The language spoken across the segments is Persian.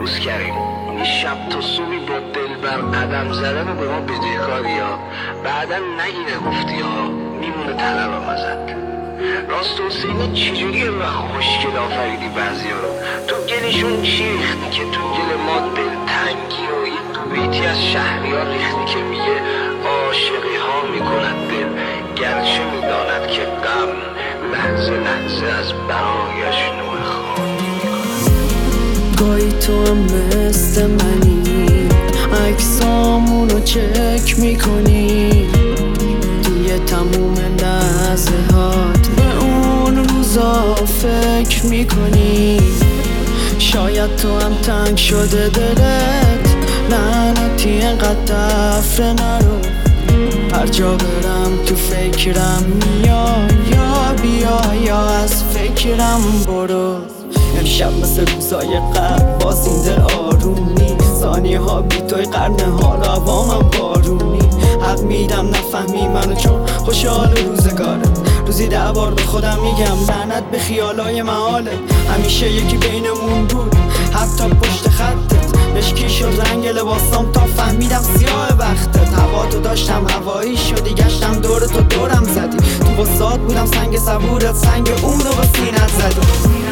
روز کریم این شب تا صبحی با دلبر قدم زدن به ما بدهکاری ها. بعدا نگی نگفتی ها میمونه طلبم ازت. راست حسینی چجوری و خوشگل آفریدی بعضی ها رو. تو گلشون چی ریختی که تو گل ما دلتنگی و یه دو بیتی از شهریار ریختی که میگه عاشقی ها میکند دل گرچه میداند که غم لحظه لحظه از برایش نوع خواهی میکند. گاهی تو هم مثل منی عکسامونو چک میکنی توی تموم لحظه هات به اون روزا فکر میکنی. شاید تو هم تنگ شده دلت لعنتی اینقدر دفره نرو. هر جا برم تو فکرم یا بیا یا از فکرم برو. امشب مثل روزای قبل باز این دل آرومی ثانیه ها بی توی قرن ها روامم بارونی. حق میدم نفهمی منو چون خوشحال روزگاره. روزی 10 بار به خودم میگم لعنت به خیالای محاله. همیشه یکی بینمون بود حتی پشت خطت. مشکی شد رنگ لباسام تا فهمیدم سیاه وقتت. هوا تو داشتم هوایی شدی گشتم دور تو دورم زدی. تو وسط بودم سنگ صبورت سنگ اون رو با سینت زدی.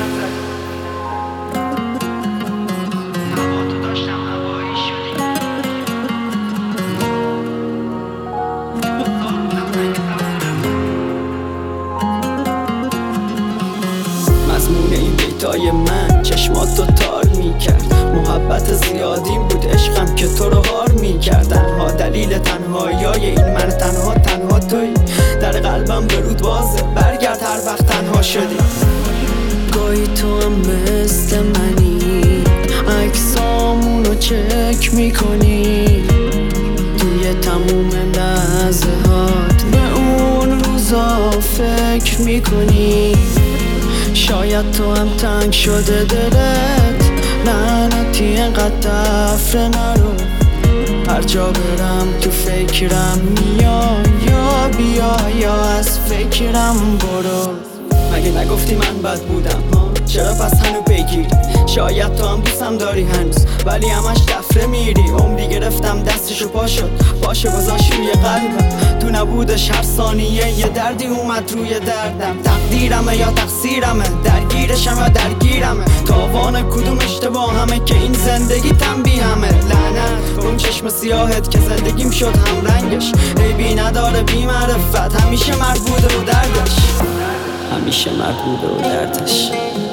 مضمون این بیتای من چشماتو تار میکرد. محبت زیادیم بود عشقم که تو رو هار میکرد. تنها دلیل تنهاییای این من تنها توی در قلبم برود بازه. برگرد هر وقت تنها شدی. گاهی تو هم مثل منی عکسامونو چک میکنی توی تموم لحظه هات به اون روزا فکر میکنی. شاید تو هم تنگ شده دلت لعنتی اینقدر دفره نرو. هر جا برم تو فکرم یا بیا یا از فکرم برو. مگه نگفتی من بد بودم ها؟ چرا پس هنو بگیری؟ شاید تو هم دوستم داری هنوز ولی همش دفره میری. عمری گرفتم دستشو پاشو گذاشت روی قلبم. تو نبودش هر ثانیه یه دردی اومد روی دردم. تقدیرمه یا تقصیرمه درگیرشم یا درگیرمه. تاوان کدوم اشتباه همه که این زندگی تنبیهمه. لعنت اون چشم سیاهت که زندگیم شد هم رنگش. عیبی نداره بی معرفت همیشه مرد بوده و دردش.